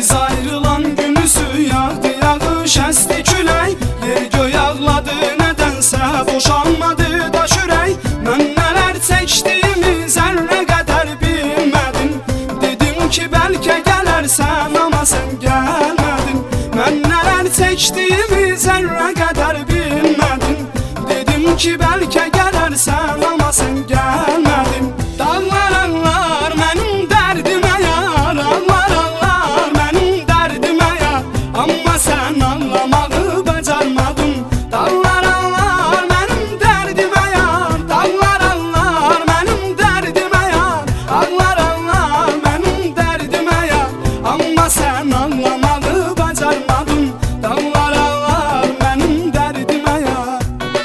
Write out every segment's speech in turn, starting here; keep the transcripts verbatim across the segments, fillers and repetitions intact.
Biz ayrılan günüsü yağdı yağış esti külək. Yer göy ağladı nədənsə boşanmadı daş ürək. Mən nələr çəkdiyimi zərrə qədər bilmədin. Dedim ki bəlkə gələrsən amma sən gəlmədin. Mən nələr çəkdiyimi zərrə qədər bilmədin. Dedim ki bəlkə gələrsən amma sən gəlmədin. Dağlar ağlar mənim dərdimə yar, ağlar ağlar mənim dərdimə yar, amma sən anlamağı bacarmadın. Dağlar ağlar mənim dərdimə yar, dağlar ağlar mənim dərdimə yar, ağlar ağlar mənim dərdimə yar, amma sən anlamağı bacarmadın. Dağlar ağlar mənim dərdimə yar.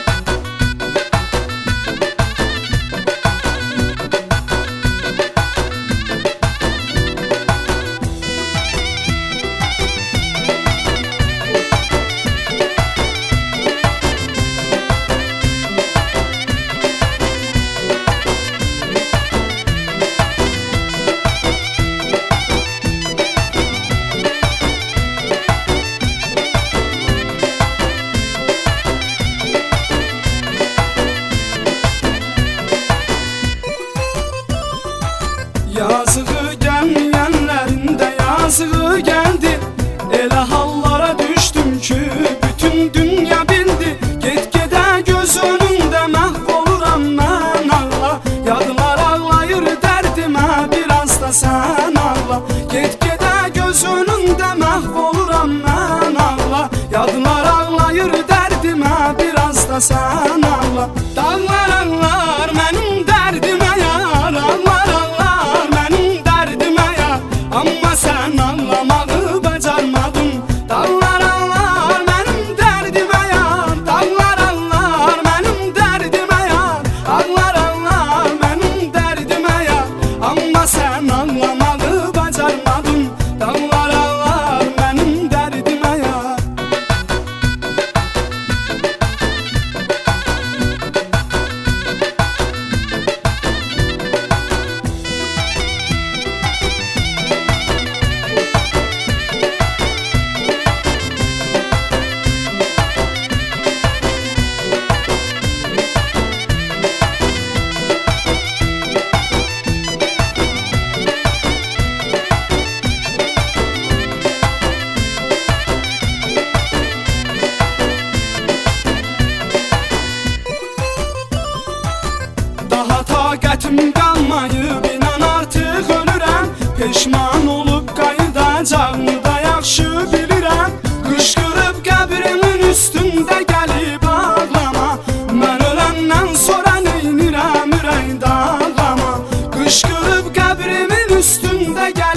Yazığı gəlməyənlərin də yazığı gəldi. Elə hallara düşdüm ki bütün dünya bildi. Get-gedə göz önündə məhv oluram mən ağla. Yadlar ağlayır dərdimə biraz da sən ağla. Get-gedə göz önündə məhv oluram mən ağla. Yadlar ağlayır dərdimə biraz da sən ağla. Dağlar ağlar mənim dərdimə yar, ağlar ağlar mənim dərdimə yar, amma sən anlamağı bacarmadın. Dağlar ağlar mənim dərdimə yar, dağlar ağlar mənim dərdimə yar, ağlar ağlar mənim dərdimə yar, amma sən anlamağı bacarmadın. Dağlar ağlar mənim dərdimə yar. Daha taqətim qalmayıb, inan artıq ölürəm. Peşman olub qayıdacağımı da yaxşı bilirəm. Qışqırıb qəbrimin üstündə gəlib ağlama. Mən öləndən sonra neynirəm ürək dağlama. Qışqırıb qəbrimin üstündə gəlib